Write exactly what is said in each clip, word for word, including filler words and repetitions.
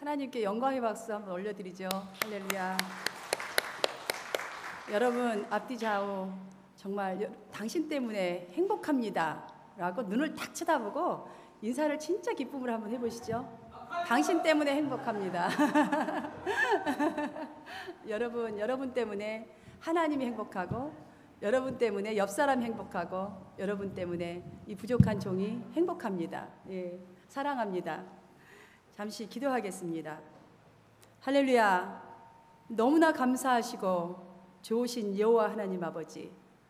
하나님께 영광의 박수 한번 올려드리죠. 할렐루야. 여러분 앞뒤 좌우 정말 당신 때문에 행복합니다 라고 눈을 딱 쳐다보고 인사를 진짜 기쁨으로 한번 해보시죠. 당신 때문에 행복합니다. 여러분, 여러분 때문에 하나님이 행복하고, 여러분 때문에 옆 사람이 행복하고, 여러분 때문에 이 부족한 종이 행복합니다. 예, 사랑합니다. 잠시 기도하겠습니다. 할렐루야. 너무나 감사하시고 좋으신 여호와 하나님 아버지,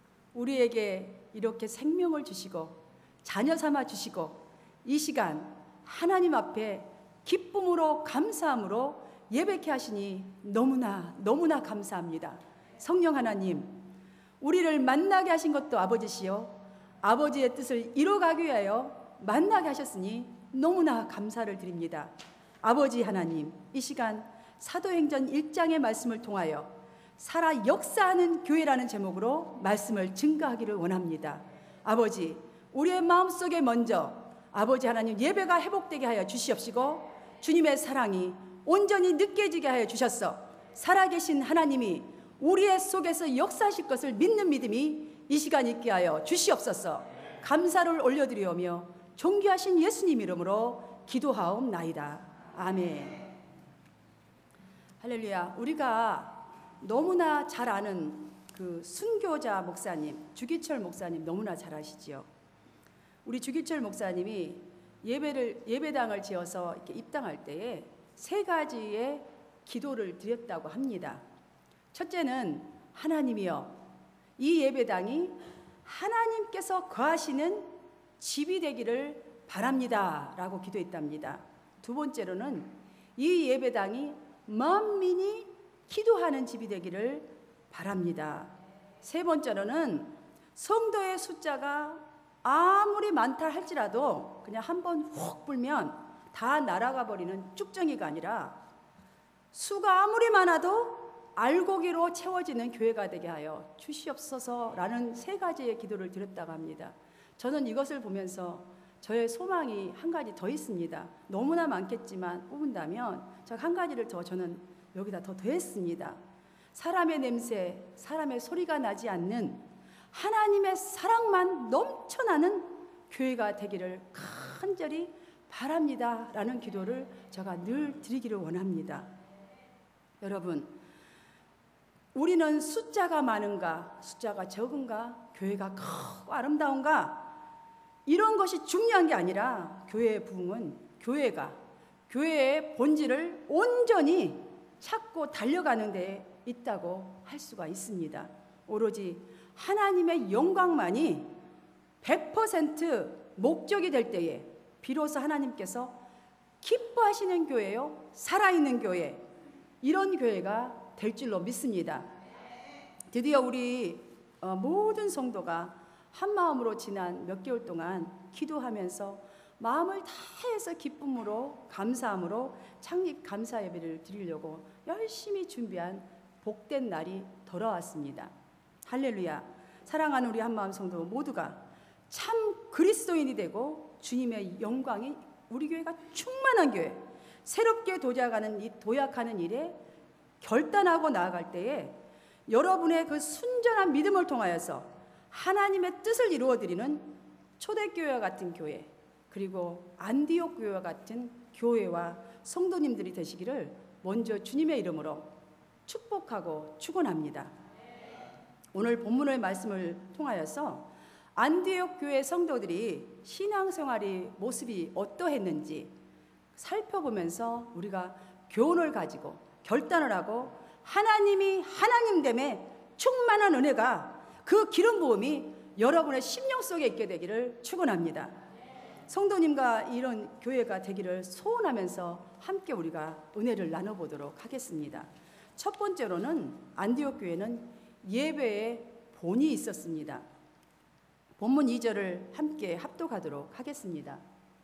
우리에게 이렇게 생명을 주시고 자녀 삼아 주시고 이 시간 하나님 앞에 기쁨으로 감사함으로 예배케 하시니 너무나 너무나 감사합니다. 성령 하나님, 우리를 만나게 하신 것도 아버지시요, 아버지의 뜻을 이뤄가기 위하여 만나게 하셨으니 너무나 감사를 드립니다. 아버지 하나님, 이 시간 사도행전 일 장의 말씀을 통하여 살아 역사하는 교회라는 제목으로 말씀을 증거하기를 원합니다. 아버지, 우리의 마음속에 먼저 아버지 하나님 예배가 회복되게 하여 주시옵시고, 주님의 사랑이 온전히 느껴지게 하여 주셨어 살아계신 하나님이 우리의 속에서 역사하실 것을 믿는 믿음이 이 시간 있게 하여 주시옵소서. 감사를 올려드리오며 존귀하신 예수님 이름으로 기도하옵나이다. 아멘. 할렐루야. 우리가 너무나 잘 아는 그 순교자 목사님, 주기철 목사님 너무나 잘 아시지요. 우리 주기철 목사님이 예배를 예배당을 지어서 이렇게 입당할 때에 세 가지의 기도를 드렸다고 합니다. 첫째는, 하나님이여, 이 예배당이 하나님께서 거하시는 집이 되기를 바랍니다 라고 기도했답니다. 두 번째로는, 이 예배당이 만민이 기도하는 집이 되기를 바랍니다. 세 번째로는, 성도의 숫자가 아무리 많다 할지라도 그냥 한번 훅 불면 다 날아가 버리는 쭉정이가 아니라 수가 아무리 많아도 알고기로 채워지는 교회가 되게 하여 주시옵소서라는 세 가지의 기도를 드렸다고 합니다. 저는 이것을 보면서 저의 소망이 한 가지 더 있습니다. 너무나 많겠지만 뽑은다면 저 한 가지를 더 저는 여기다 더 더했습니다. 사람의 냄새, 사람의 소리가 나지 않는 하나님의 사랑만 넘쳐나는 교회가 되기를 간절히 바랍니다 라는 기도를 제가 늘 드리기를 원합니다. 여러분, 우리는 숫자가 많은가, 숫자가 적은가, 교회가 크고 아름다운가, 이런 것이 중요한 게 아니라 교회의 부흥은 교회가 교회의 본질을 온전히 찾고 달려가는 데 있다고 할 수가 있습니다. 오로지 하나님의 영광만이 백 퍼센트 목적이 될 때에 비로소 하나님께서 기뻐하시는 교회요, 살아있는 교회, 이런 교회가 될 줄로 믿습니다. 드디어 우리 모든 성도가 한 마음으로 지난 몇 개월 동안 기도하면서 마음을 다해서 기쁨으로 감사함으로 창립 감사 예배를 드리려고 열심히 준비한 복된 날이 돌아왔습니다. 할렐루야. 사랑하는 우리 한마음 성도 모두가 참 그리스도인이 되고 주님의 영광이 우리 교회가 충만한 교회, 새롭게 도약하는, 도약하는 일에 결단하고 나아갈 때에 여러분의 그 순전한 믿음을 통하여서 하나님의 뜻을 이루어드리는 초대교회와 같은 교회, 그리고 안디옥 교회와 같은 교회와 성도님들이 되시기를 먼저 주님의 이름으로 축복하고 축원합니다. 오늘 본문의 말씀을 통하여서 안디옥 교회 성도들이 신앙생활이 모습이 어떠했는지 살펴보면서 우리가 교훈을 가지고 결단을 하고 하나님이 하나님됨에 충만한 은혜가, 그 기름 부음이 여러분의 심령 속에 있게 되기를 축원합니다. 성도님과 이런 교회가 되기를 소원하면서 함께 우리가 은혜를 나눠보도록 하겠습니다. 첫 번째로는 안디옥 교회는 예배에 본이 있었습니다. 본문 이 절을 함께 합독하도록 하겠습니다.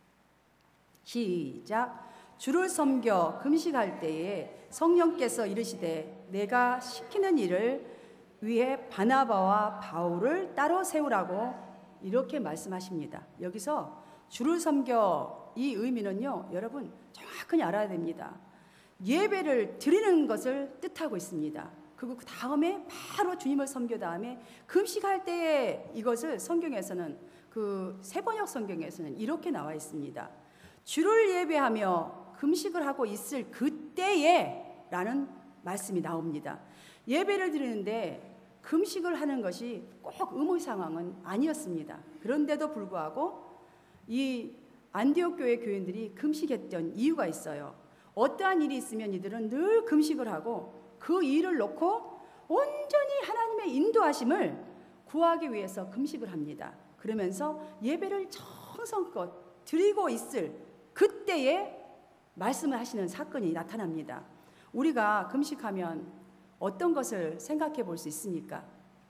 시작. 주를 섬겨 금식할 때에 성령께서 이르시되 내가 시키는 일을 위해 바나바와 바울을 따로 세우라고 이렇게 말씀하십니다. 여기서 주를 섬겨, 이 의미는요, 여러분 정확히 알아야 됩니다. 예배를 드리는 것을 뜻하고 있습니다. 그리고 그 다음에 바로 주님을 섬겨 다음에 금식할 때에 이것을 성경에서는 그 세번역 성경에서는 이렇게 나와 있습니다. 주를 예배하며 금식을 하고 있을 그때에 라는 말씀이 나옵니다. 예배를 드리는데 금식을 하는 것이 꼭 의무 상황은 아니었습니다. 그런데도 불구하고 이 안디옥 교회 교인들이 금식했던 이유가 있어요. 어떠한 일이 있으면 이들은 늘 금식을 하고 그 일을 놓고 온전히 하나님의 인도하심을 구하기 위해서 금식을 합니다. 그러면서 예배를 정성껏 드리고 있을 그때에 말씀을 하시는 사건이 나타납니다. 우리가 금식하면 어떤 것을 생각해 볼 수 있습니까?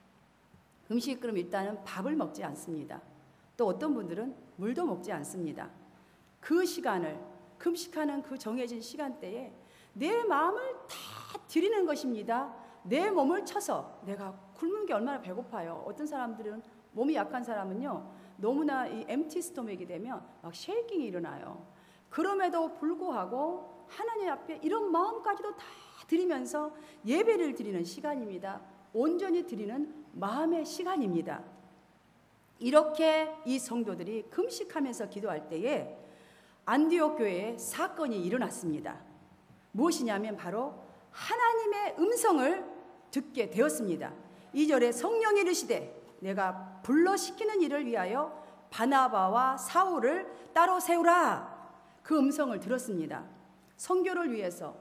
금식 그럼 일단은 밥을 먹지 않습니다. 또 어떤 분들은 물도 먹지 않습니다. 그 시간을 금식하는 그 정해진 시간대에 내 마음을 다 드리는 것입니다. 내 몸을 쳐서 내가 굶은 게 얼마나 배고파요. 어떤 사람들은 몸이 약한 사람은요 너무나 이 엠티 스토맥이 되면 막 쉐이킹이 일어나요. 그럼에도 불구하고 하나님 앞에 이런 마음까지도 다 드리면서 예배를 드리는 시간입니다. 온전히 드리는 마음의 시간입니다. 이렇게 이 성도들이 금식하면서 기도할 때에 안디옥 교회에 사건이 일어났습니다. 무엇이냐면 바로 하나님의 음성을 듣게 되었습니다. 이 절에 성령이 이르시되 내가 불러시키는 일을 위하여 바나바와 사울을 따로 세우라. 그 음성을 들었습니다. 선교를 위해서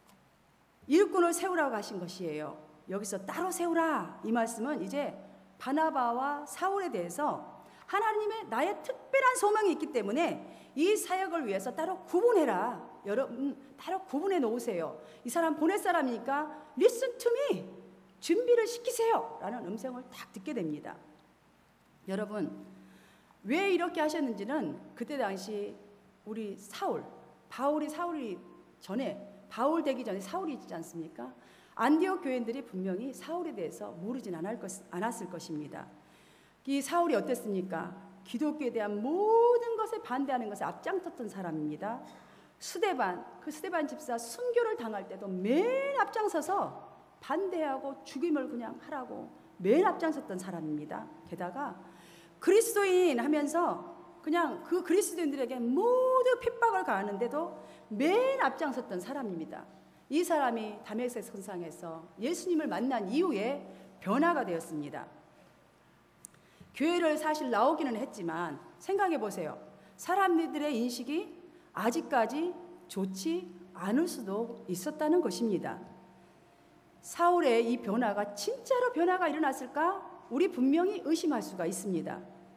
일꾼을 세우라고 하신 것이에요. 여기서 따로 세우라 이 말씀은 이제 바나바와 사울에 대해서 하나님의 나의 특별한 소명이 있기 때문에 이 사역을 위해서 따로 구분해라. 여러분 따로 구분해 놓으세요. 이 사람 보낼 사람이니까 listen to me 준비를 시키세요 라는 음성을 딱 듣게 됩니다. 여러분 왜 이렇게 하셨는지는 그때 당시 우리 사울 바울이 사울이 전에 바울 되기 전에 사울이 있지 않습니까? 안디옥 교인들이 분명히 사울에 대해서 모르진 않을 것, 않았을 것입니다. 이 사울이 어땠습니까? 기독교에 대한 모든 것에 반대하는 것에 앞장섰던 사람입니다. 스데반, 그 스데반 집사 순교를 당할 때도 맨 앞장서서 반대하고 죽임을 그냥 하라고 맨 앞장섰던 사람입니다. 게다가 그리스도인 하면서 그냥 그 그리스도인들에게 모두 핍박을 가하는데도 맨 앞장섰던 사람입니다. 이 사람이 다메섹 선상에서 예수님을 만난 이후에 변화가 되었습니다. 교회를 사실 나오기는 했지만 생각해 보세요. 사람들의 인식이 아직까지 좋지 않을 수도 있었다는 것입니다. 사울의 이 변화가 진짜로 변화가 일어났을까? 우리 분명히 의심할 수가 있습니다.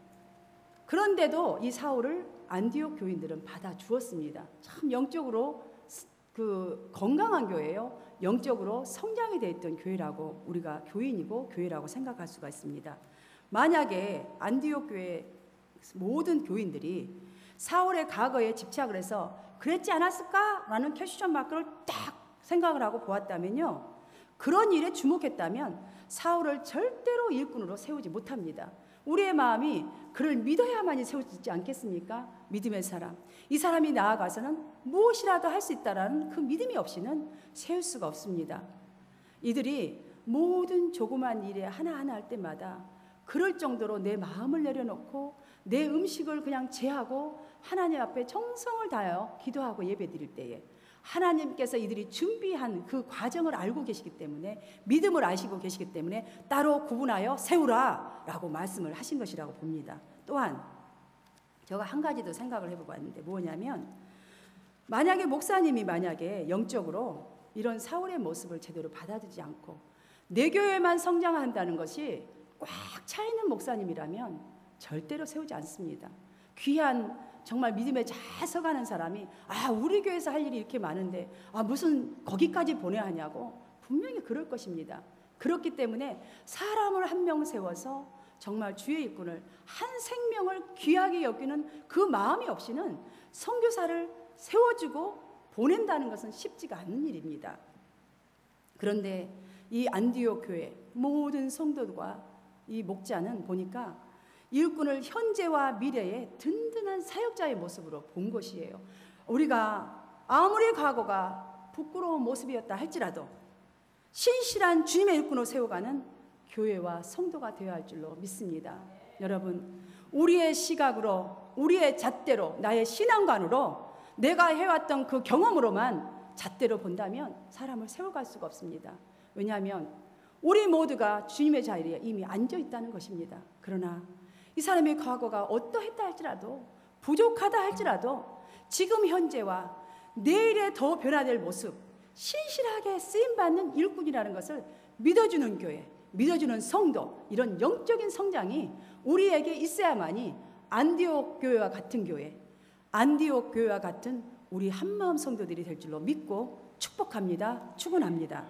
그런데도 이 사울을 안디옥 교인들은 받아주었습니다. 참 영적으로 그 건강한 교회예요. 영적으로 성장이 되어 있던 교회라고 우리가 교인이고 교회라고 생각할 수가 있습니다. 만약에 안디옥 교회 모든 교인들이 사울의 과거에 집착을 해서 그랬지 않았을까라는 퀘스천 마크를 딱 생각을 하고 보았다면요. 그런 일에 주목했다면 사울을 절대로 일꾼으로 세우지 못합니다. 우리의 마음이 그를 믿어야만이 세워지지 않겠습니까? 믿음의 사람. 이 사람이 나아가서는 무엇이라도 할 수 있다라는 그 믿음이 없이는 세울 수가 없습니다. 이들이 모든 조그만 일에 하나하나 할 때마다 그럴 정도로 내 마음을 내려놓고 내 음식을 그냥 제하고 하나님 앞에 정성을 다하여 기도하고 예배드릴 때에 하나님께서 이들이 준비한 그 과정을 알고 계시기 때문에 믿음을 아시고 계시기 때문에 따로 구분하여 세우라 라고 말씀을 하신 것이라고 봅니다. 또한 제가 한 가지 더 생각을 해보고 왔는데 뭐냐면 만약에 목사님이 만약에 영적으로 이런 사울의 모습을 제대로 받아들이지 않고 내 교회만 성장한다는 것이 꽉 차있는 목사님이라면 절대로 세우지 않습니다. 귀한 정말 믿음에 잘 서가는 사람이 아 우리 교회에서 할 일이 이렇게 많은데 아 무슨 거기까지 보내야 하냐고 분명히 그럴 것입니다. 그렇기 때문에 사람을 한 명 세워서 정말 주의 일꾼을 한 생명을 귀하게 여기는 그 마음이 없이는 선교사를 세워주고 보낸다는 것은 쉽지가 않은 일입니다. 그런데 이 안디옥 교회 모든 성도들과 이 목자는 보니까 일꾼을 현재와 미래의 든든한 사역자의 모습으로 본 것이에요. 우리가 아무리 과거가 부끄러운 모습이었다 할지라도 신실한 주님의 일꾼으로 세워가는 교회와 성도가 되어야 할 줄로 믿습니다. 여러분, 우리의 시각으로, 우리의 잣대로, 나의 신앙관으로 내가 해왔던 그 경험으로만 잣대로 본다면 사람을 세워갈 수가 없습니다. 왜냐하면 우리 모두가 주님의 자리에 이미 앉아 있다는 것입니다. 그러나 이 사람의 과거가 어떠했다 할지라도, 부족하다 할지라도 지금 현재와 내일에 더 변화될 모습, 신실하게 쓰임받는 일꾼이라는 것을 믿어주는 교회, 믿어주는 성도, 이런 영적인 성장이 우리에게 있어야만이 안디옥 교회와 같은 교회, 안디옥 교회와 같은 우리 한마음 성도들이 될 줄로 믿고 축복합니다. 축원합니다.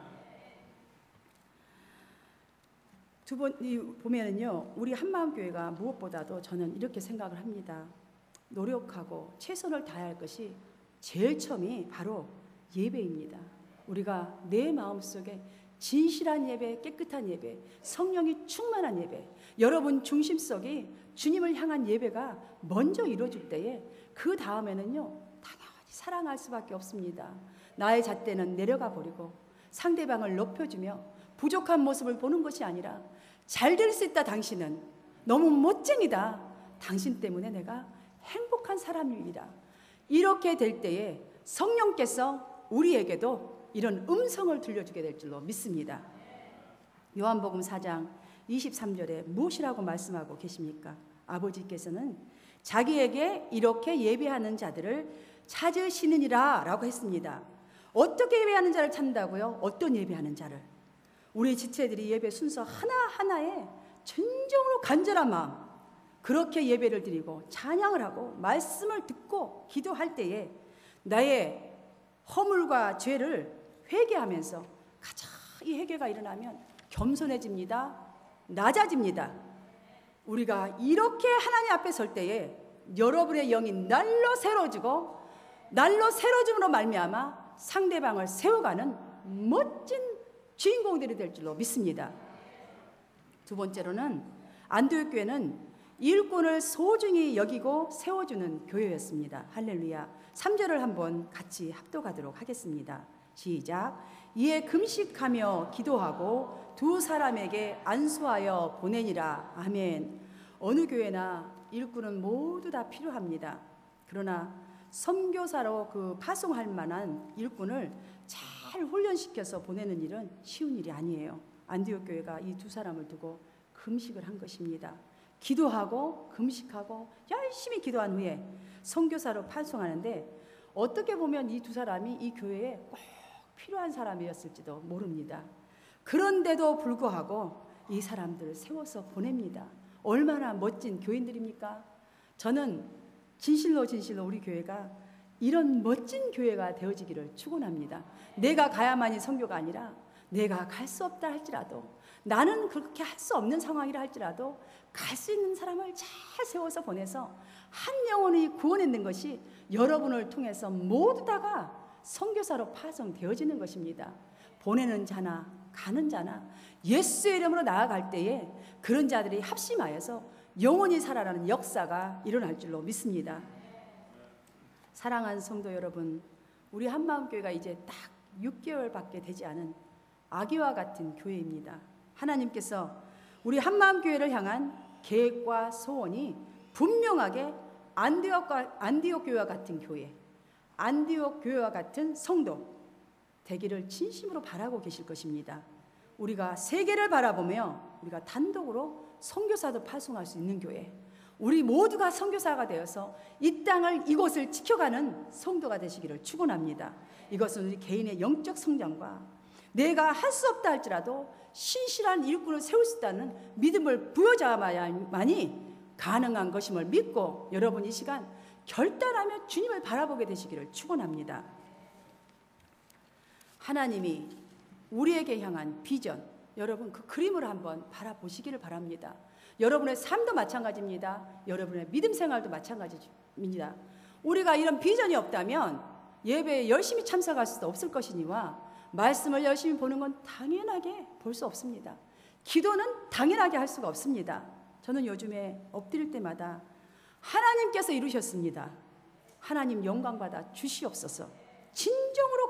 두 번 보면은요, 우리 한마음 교회가 무엇보다도 저는 이렇게 생각을 합니다. 노력하고 최선을 다해야 할 것이 제일 처음이 바로 예배입니다. 우리가 내 마음속에 진실한 예배, 깨끗한 예배, 성령이 충만한 예배, 여러분 중심 속에 주님을 향한 예배가 먼저 이루어질 때에 그 다음에는요, 당연히 사랑할 수밖에 없습니다. 나의 잣대는 내려가 버리고 상대방을 높여주며 부족한 모습을 보는 것이 아니라 잘 될 수 있다 당신은, 너무 멋쟁이다, 당신 때문에 내가 행복한 사람이라, 이렇게 될 때에 성령께서 우리에게도 이런 음성을 들려주게 될 줄로 믿습니다. 요한복음 사 장 이십삼 절에 무엇이라고 말씀하고 계십니까? 아버지께서는 자기에게 이렇게 예배하는 자들을 찾으시느니라 라고 했습니다. 어떻게 예배하는 자를 찾는다고요? 어떤 예배하는 자를? 우리 지체들이 예배 순서 하나하나에 진정으로 간절한 마음, 그렇게 예배를 드리고 찬양을 하고 말씀을 듣고 기도할 때에 나의 허물과 죄를 회개하면서 가장 이 회개가 일어나면 겸손해집니다. 낮아집니다. 우리가 이렇게 하나님 앞에 설 때에 여러분의 영이 날로 새로워지고 날로 새로워짐으로 말미암아 상대방을 세워가는 멋진 주인공들이 될 줄로 믿습니다. 두 번째로는 안디옥 교회는 일꾼을 소중히 여기고 세워주는 교회였습니다. 할렐루야. 삼 절을 한번 같이 합독하도록 하겠습니다. 시작. 이에 금식하며 기도하고 두 사람에게 안수하여 보내니라. 아멘. 어느 교회나 일꾼은 모두 다 필요합니다. 그러나 선교사로 그 파송할 만한 일꾼을 잘 훈련시켜서 보내는 일은 쉬운 일이 아니에요. 안디옥 교회가 이 두 사람을 두고 금식을 한 것입니다. 기도하고 금식하고 열심히 기도한 후에 선교사로 파송하는데, 어떻게 보면 이 두 사람이 이 교회에 꼭 필요한 사람이었을지도 모릅니다. 그런데도 불구하고 이 사람들을 세워서 보냅니다. 얼마나 멋진 교인들입니까? 저는 진실로 진실로 우리 교회가 이런 멋진 교회가 되어지기를 축원합니다. 내가 가야만이 선교가 아니라 내가 갈 수 없다 할지라도, 나는 그렇게 할 수 없는 상황이라 할지라도 갈 수 있는 사람을 잘 세워서 보내서 한 영혼이 구원했는 것이 여러분을 통해서 모두 다가 선교사로 파송되어지는 것입니다. 보내는 자나 가는 자나 예수의 이름으로 나아갈 때에 그런 자들이 합심하여서 영원히 살아나는 역사가 일어날 줄로 믿습니다. 사랑하는 성도 여러분, 우리 한마음교회가 이제 딱 육 개월밖에 되지 않은 아기와 같은 교회입니다. 하나님께서 우리 한마음교회를 향한 계획과 소원이 분명하게 안디옥과, 안디옥 교회와 같은 교회, 안디옥 교회와 같은 성도 되기를 진심으로 바라고 계실 것입니다. 우리가 세계를 바라보며 우리가 단독으로 선교사도 파송할 수 있는 교회, 우리 모두가 선교사가 되어서 이 땅을, 이곳을 지켜가는 성도가 되시기를 축원합니다. 이것은 우리 개인의 영적 성장과 내가 할 수 없다 할지라도 신실한 일꾼을 세울 수 있다는 믿음을 부여잡아야만이 가능한 것임을 믿고, 여러분 이 시간 결단하며 주님을 바라보게 되시기를 축원합니다. 하나님이 우리에게 향한 비전, 여러분 그 그림을 한번 바라보시기를 바랍니다. 여러분의 삶도 마찬가지입니다. 여러분의 믿음 생활도 마찬가지입니다. 우리가 이런 비전이 없다면 예배에 열심히 참석할 수도 없을 것이니와 말씀을 열심히 보는 건 당연하게 볼 수 없습니다. 기도는 당연하게 할 수가 없습니다. 저는 요즘에 엎드릴 때마다 하나님께서 이루셨습니다. 하나님 영광받아 주시옵소서. 진정으로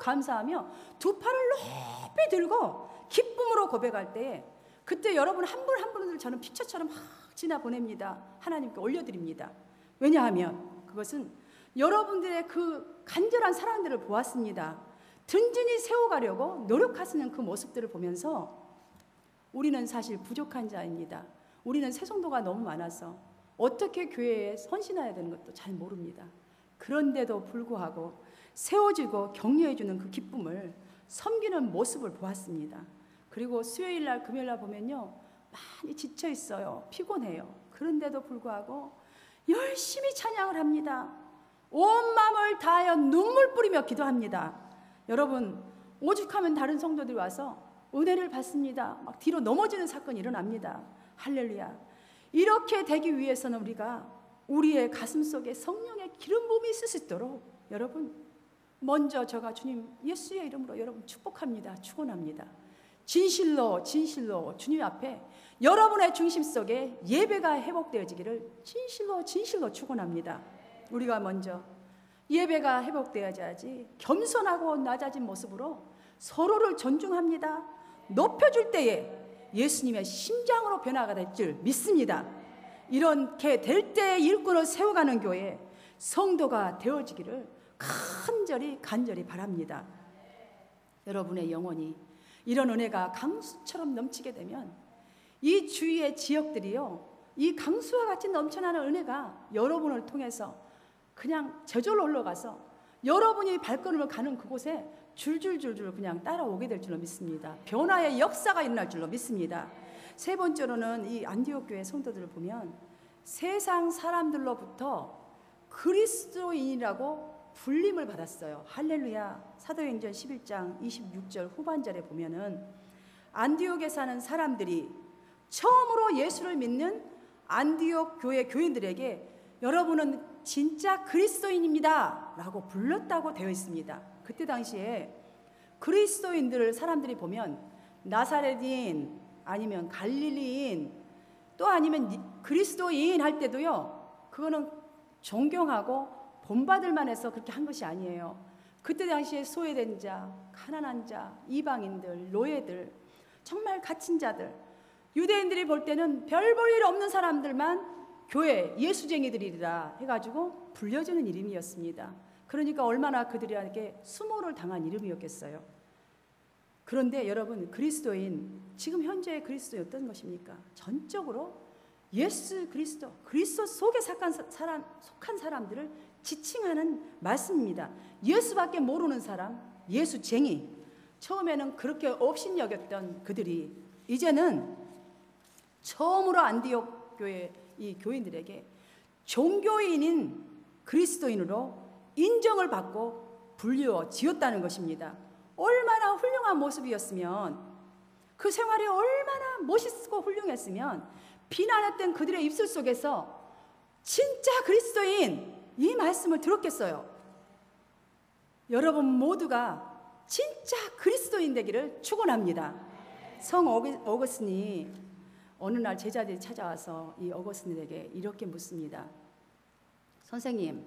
감사하며 두 팔을 높이 들고 기쁨으로 고백할 때에 그때 여러분 한 분 한 분을 저는 피처처럼 막 지나 보냅니다. 하나님께 올려드립니다. 왜냐하면 그것은 여러분들의 그 간절한 사랑들을 보았습니다. 든든히 세워가려고 노력하시는 그 모습들을 보면서 우리는 사실 부족한 자입니다. 우리는 새송도가 너무 많아서 어떻게 교회에 헌신해야 되는 것도 잘 모릅니다. 그런데도 불구하고 세워주고 격려해주는 그 기쁨을 섬기는 모습을 보았습니다. 그리고 수요일날 금요일날 보면요, 많이 지쳐 있어요. 피곤해요. 그런데도 불구하고 열심히 찬양을 합니다. 온 마음을 다하여 눈물 뿌리며 기도합니다. 여러분, 오죽하면 다른 성도들이 와서 은혜를 받습니다. 막 뒤로 넘어지는 사건이 일어납니다. 할렐루야. 이렇게 되기 위해서는 우리가 우리의 가슴 속에 성령의 기름 부음이 있을 수 있도록 여러분, 먼저 제가 주님 예수의 이름으로 여러분 축복합니다. 축원합니다. 진실로 진실로 주님 앞에 여러분의 중심 속에 예배가 회복되어지기를 진실로 진실로 축원합니다. 우리가 먼저 예배가 회복되어야지 겸손하고 낮아진 모습으로 서로를 존중합니다. 높여줄 때에 예수님의 심장으로 변화가 될 줄 믿습니다. 이렇게 될 때에 일꾼을 세워가는 교회 성도가 되어지기를 간절히 간절히 바랍니다. 여러분의 영혼이 이런 은혜가 강수처럼 넘치게 되면 이 주위의 지역들이요, 이 강수와 같이 넘쳐나는 은혜가 여러분을 통해서 그냥 저절로 올라가서 여러분이 발걸음을 가는 그곳에 줄줄줄줄 그냥 따라오게 될 줄로 믿습니다. 변화의 역사가 일어날 줄로 믿습니다. 세 번째로는 이 안디옥 교회 성도들을 보면 세상 사람들로부터 그리스도인이라고 불림을 받았어요. 할렐루야. 사도행전 십일 장 이십육 절 후반절에 보면은 안디옥에 사는 사람들이 처음으로 예수를 믿는 안디옥 교회 교인들에게 여러분은 진짜 그리스도인입니다 라고 불렀다고 되어 있습니다. 그때 당시에 그리스도인들을 사람들이 보면 나사렛인 아니면 갈릴리인 또 아니면 그리스도인 할 때도요, 그거는 존경하고 본받을 만해서 그렇게 한 것이 아니에요. 그때 당시에 소외된 자, 가난한 자, 이방인들, 노예들, 정말 갇힌 자들, 유대인들이 볼 때는 별 볼 일 없는 사람들만 교회 예수쟁이들이라 해가지고 불려주는 이름이었습니다. 그러니까 얼마나 그들에게 수모를 당한 이름이었겠어요. 그런데 여러분, 그리스도인, 지금 현재의 그리스도인 어떤 것입니까? 전적으로 예수 그리스도, 그리스도 속에 속한 사람, 속한 사람들을 지칭하는 말씀입니다. 예수밖에 모르는 사람, 예수쟁이. 처음에는 그렇게 업신여겼던 그들이 이제는 처음으로 안디옥 교회 이 교인들에게 종교인인 그리스도인으로 인정을 받고 불려 지었다는 것입니다. 얼마나 훌륭한 모습이었으면, 그 생활이 얼마나 멋있고 훌륭했으면 비난했던 그들의 입술 속에서 진짜 그리스도인 이 말씀을 들었겠어요. 여러분 모두가 진짜 그리스도인 되기를 축원합니다. 성 어거스틴이 어느 날 제자들이 찾아와서 이 어거스틴에게 이렇게 묻습니다. 선생님,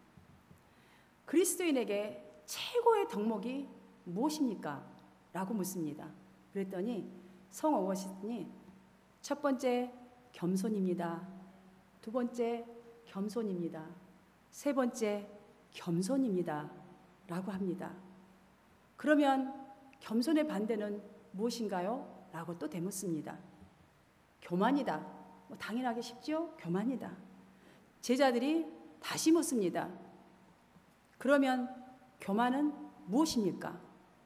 그리스도인에게 최고의 덕목이 무엇입니까? 라고 묻습니다. 그랬더니 성 어거스틴이 첫 번째 겸손입니다. 두 번째 겸손입니다. 세 번째 겸손입니다. 라고 합니다. 그러면 겸손의 반대는 무엇인가요? 라고 또 되묻습니다. 교만이다. 뭐 당연하게 쉽죠? 교만이다. 제자들이 다시 묻습니다. 그러면 교만은 무엇입니까?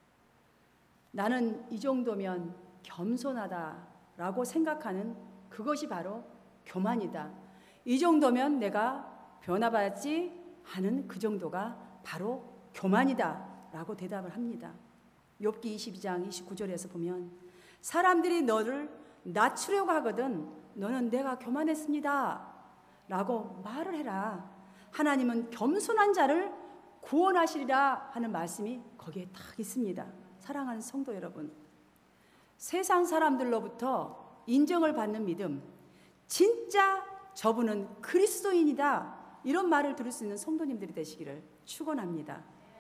나는 이 정도면 겸손하다라고 생각하는 그것이 바로 교만이다. 이 정도면 내가 변화받았지 하는 그 정도가 바로 교만이다 라고 대답을 합니다. 욥기 이십이 장 이십구 절에서 보면 사람들이 너를 낮추려고 하거든 너는 내가 교만했습니다 라고 말을 해라. 하나님은 겸손한 자를 구원하시리라 하는 말씀이 거기에 딱 있습니다. 사랑하는 성도 여러분, 세상 사람들로부터 인정을 받는 믿음, 진짜 저분은 그리스도인이다 이런 말을 들을 수 있는 성도님들이 되시기를 축원합니다.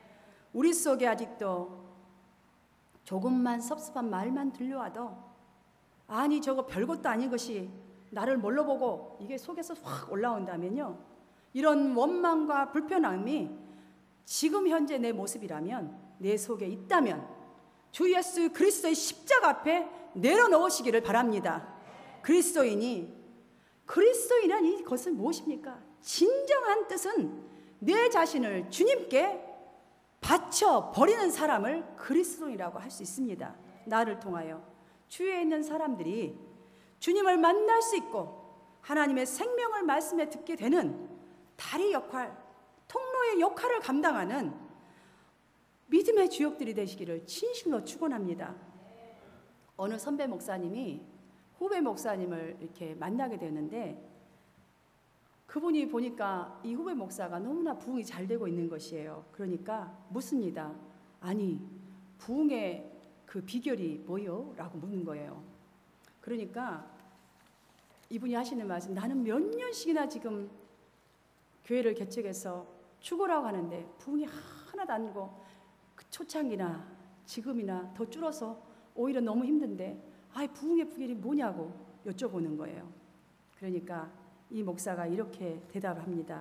우리 속에 아직도 조금만 섭섭한 말만 들려와도 아니 저거 별것도 아닌 것이 나를 뭘로 보고 이게 속에서 확 올라온다면요, 이런 원망과 불편함이 지금 현재 내 모습이라면, 내 속에 있다면 주 예수 그리스도의 십자가 앞에 내려놓으시기를 바랍니다. 그리스도인이 그리스도인은 이것은 무엇입니까? 진정한 뜻은 내 자신을 주님께 바쳐 버리는 사람을 그리스도인이라고 할 수 있습니다. 나를 통하여 주위에 있는 사람들이 주님을 만날 수 있고 하나님의 생명을 말씀에 듣게 되는 다리 역할, 통로의 역할을 감당하는 믿음의 주역들이 되시기를 진실로 축원합니다. 어느 선배 목사님이 후배 목사님을 이렇게 만나게 되었는데, 그분이 보니까 이 후배 목사가 너무나 부흥이 잘 되고 있는 것이에요. 그러니까 묻습니다. 아니, 부흥의 그 비결이 뭐요? 라고 묻는 거예요. 그러니까 이분이 하시는 말씀, 나는 몇 년씩이나 지금 교회를 개척해서 축구라고 하는데 부흥이 하나도 안 되고 그 초창기나 지금이나 더 줄어서 오히려 너무 힘든데 아, 부흥의 비결이 뭐냐고 여쭤보는 거예요. 그러니까 이 목사가 이렇게 대답을 합니다.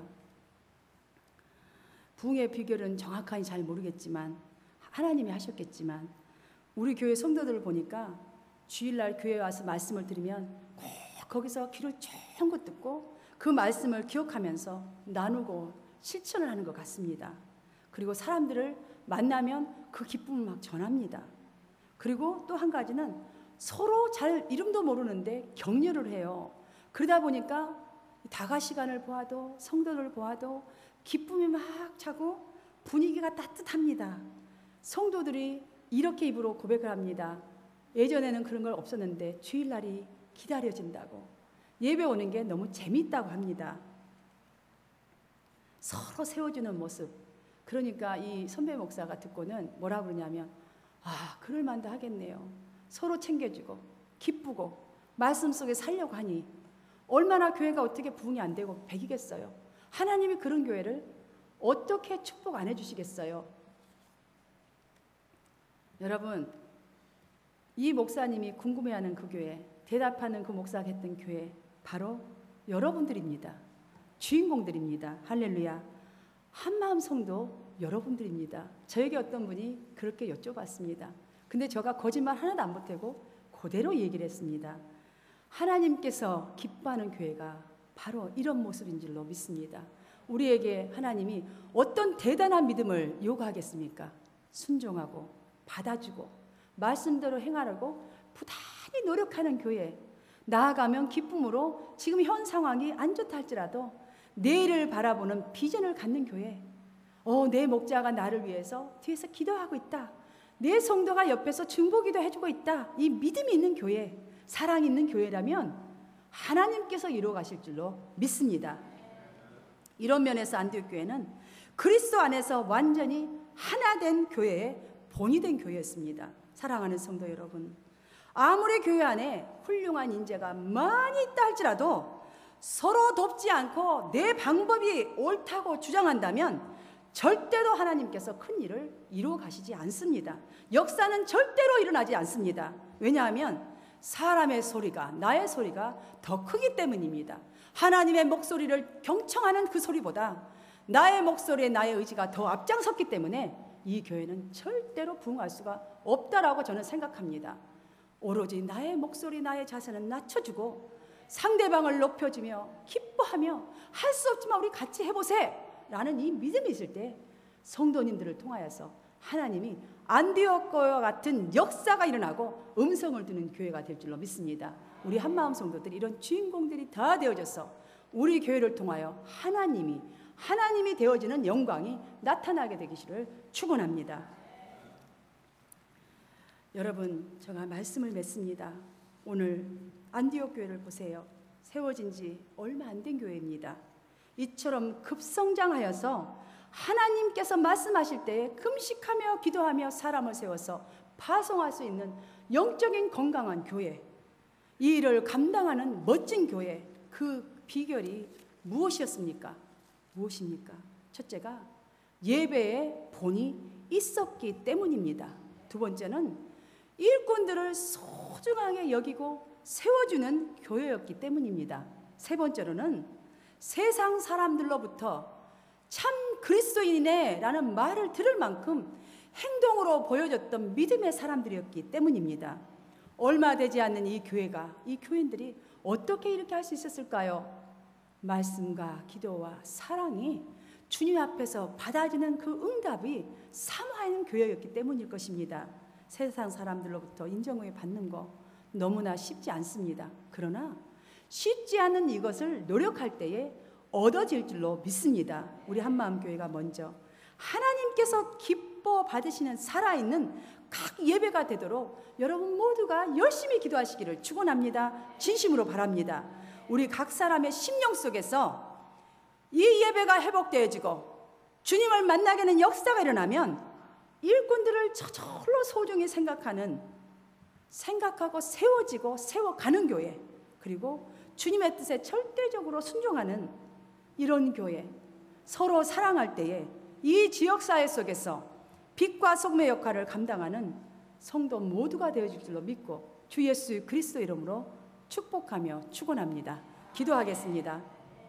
부흥의 비결은 정확하게 잘 모르겠지만 하나님이 하셨겠지만 우리 교회 성도들을 보니까 주일날 교회에 와서 말씀을 들으면 꼭 거기서 귀를 쫑긋 듣고 그 말씀을 기억하면서 나누고 실천을 하는 것 같습니다. 그리고 사람들을 만나면 그 기쁨을 막 전합니다. 그리고 또 한 가지는 서로 잘 이름도 모르는데 격려를 해요. 그러다 보니까 다가 시간을 보아도 성도를 보아도 기쁨이 막 차고 분위기가 따뜻합니다. 성도들이 이렇게 입으로 고백을 합니다. 예전에는 그런 걸 없었는데 주일날이 기다려진다고, 예배 오는 게 너무 재밌다고 합니다. 서로 세워주는 모습. 그러니까 이 선배 목사가 듣고는 뭐라 그러냐면, 아, 그럴 만도 하겠네요. 서로 챙겨주고 기쁘고 말씀 속에 살려고 하니 얼마나 교회가 어떻게 부흥이 안 되고 배기겠어요. 하나님이 그런 교회를 어떻게 축복 안 해주시겠어요. 여러분, 이 목사님이 궁금해하는 그 교회, 대답하는 그 목사가 했던 교회, 바로 여러분들입니다. 주인공들입니다. 할렐루야. 한마음 성도 여러분들입니다. 저에게 어떤 분이 그렇게 여쭤봤습니다. 근데 제가 거짓말 하나도 안 보태고 그대로 얘기를 했습니다. 하나님께서 기뻐하는 교회가 바로 이런 모습인 줄로 믿습니다. 우리에게 하나님이 어떤 대단한 믿음을 요구하겠습니까? 순종하고 받아주고 말씀대로 행하려고 부단히 노력하는 교회, 나아가면 기쁨으로 지금 현 상황이 안 좋다 할지라도 내일을 바라보는 비전을 갖는 교회, 어, 내 목자가 나를 위해서 뒤에서 기도하고 있다, 내 성도가 옆에서 중보기도 해주고 있다, 이 믿음이 있는 교회, 사랑이 있는 교회라면 하나님께서 이루어 가실 줄로 믿습니다. 이런 면에서 안디옥 교회는 그리스도 안에서 완전히 하나 된 교회의 본이 된 교회였습니다. 사랑하는 성도 여러분, 아무리 교회 안에 훌륭한 인재가 많이 있다 할지라도 서로 돕지 않고 내 방법이 옳다고 주장한다면 절대로 하나님께서 큰 일을 이루어 가시지 않습니다. 역사는 절대로 일어나지 않습니다. 왜냐하면 사람의 소리가, 나의 소리가 더 크기 때문입니다. 하나님의 목소리를 경청하는 그 소리보다 나의 목소리에 나의 의지가 더 앞장섰기 때문에 이 교회는 절대로 부흥할 수가 없다라고 저는 생각합니다. 오로지 나의 목소리, 나의 자세는 낮춰주고 상대방을 높여주며 기뻐하며 할 수 없지만 우리 같이 해보세 라는 이 믿음이 있을 때 성도님들을 통하여서 하나님이 안디옥과 같은 역사가 일어나고 음성을 듣는 교회가 될 줄로 믿습니다. 우리 한마음 성도들이 이런 주인공들이 다 되어져서 우리 교회를 통하여 하나님이 하나님이 되어지는 영광이 나타나게 되기를 축원합니다. 여러분, 제가 말씀을 맺습니다. 오늘 안디옥 교회를 보세요. 세워진 지 얼마 안 된 교회입니다. 이처럼 급성장하여서 하나님께서 말씀하실 때에 금식하며 기도하며 사람을 세워서 파송할 수 있는 영적인 건강한 교회, 이 일을 감당하는 멋진 교회, 그 비결이 무엇이었습니까? 무엇입니까? 첫째가 예배의 본이 있었기 때문입니다. 두 번째는 일꾼들을 소중하게 여기고 세워주는 교회였기 때문입니다. 세 번째로는 세상 사람들로부터 참 그리스도인이네 라는 말을 들을 만큼 행동으로 보여줬던 믿음의 사람들이었기 때문입니다. 얼마 되지 않는 이 교회가, 이 교인들이 어떻게 이렇게 할 수 있었을까요? 말씀과 기도와 사랑이 주님 앞에서 받아지는 그 응답이 사모하는 교회였기 때문일 것입니다. 세상 사람들로부터 인정을 받는 거 너무나 쉽지 않습니다. 그러나 쉽지 않은 이것을 노력할 때에 얻어질 줄로 믿습니다. 우리 한마음교회가 먼저 하나님께서 기뻐 받으시는 살아있는 각 예배가 되도록 여러분 모두가 열심히 기도하시기를 축원합니다. 진심으로 바랍니다. 우리 각 사람의 심령 속에서 이 예배가 회복되어지고 주님을 만나게 하는 역사가 일어나면 일꾼들을 저절로 소중히 생각하는, 생각하고 세워지고 세워가는 교회, 그리고 주님의 뜻에 절대적으로 순종하는 이런 교회, 서로 사랑할 때에 이 지역사회 속에서 빛과 소금의 역할을 감당하는 성도 모두가 되어질 줄로 믿고 주 예수 그리스도 이름으로 축복하며 축원합니다. 기도하겠습니다.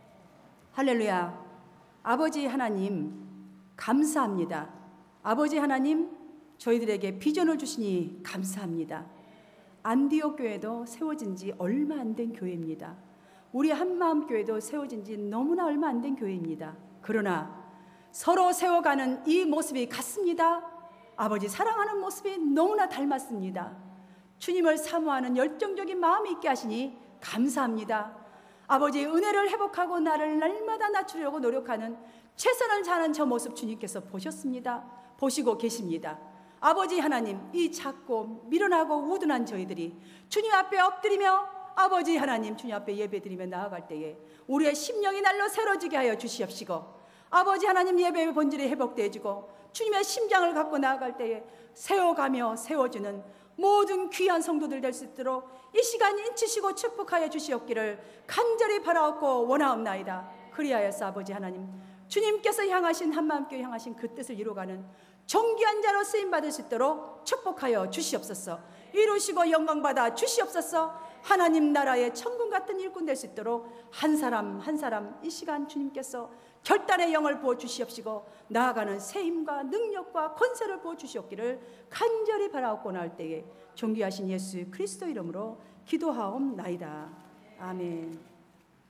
할렐루야. 아버지 하나님 감사합니다. 아버지 하나님, 저희들에게 비전을 주시니 감사합니다. 안디옥 교회도 세워진 지 얼마 안 된 교회입니다. 우리 한마음 교회도 세워진 지 너무나 얼마 안 된 교회입니다. 그러나 서로 세워가는 이 모습이 같습니다. 아버지 사랑하는 모습이 너무나 닮았습니다. 주님을 사모하는 열정적인 마음이 있게 하시니 감사합니다. 아버지 은혜를 회복하고 나를 날마다 낮추려고 노력하는 최선을 다하는 저 모습 주님께서 보셨습니다. 보시고 계십니다. 아버지 하나님, 이 작고 미련하고 우둔한 저희들이 주님 앞에 엎드리며 아버지 하나님 주님 앞에 예배드리며 나아갈 때에 우리의 심령이 날로 새로지게 하여 주시옵시고, 아버지 하나님 예배의 본질이 회복되어지고 주님의 심장을 갖고 나아갈 때에 세워가며 세워주는 모든 귀한 성도들 될 수 있도록 이 시간 인치시고 축복하여 주시옵기를 간절히 바라옵고 원하옵나이다. 그리하여서 아버지 하나님, 주님께서 향하신 한마음교회 향하신 그 뜻을 이루어가는 존귀한 자로 쓰임받을 수 있도록 축복하여 주시옵소서. 이루시고 영광받아 주시옵소서. 하나님 나라의 천군 같은 일꾼 될 수 있도록 한 사람 한 사람 이 시간 주님께서 결단의 영을 부어 주시옵시고 나아가는 새 힘과 능력과 권세를 부어 주시옵기를 간절히 바라옵고 나올 때에 존귀하신 예수 그리스도 이름으로 기도하옵나이다. 아멘.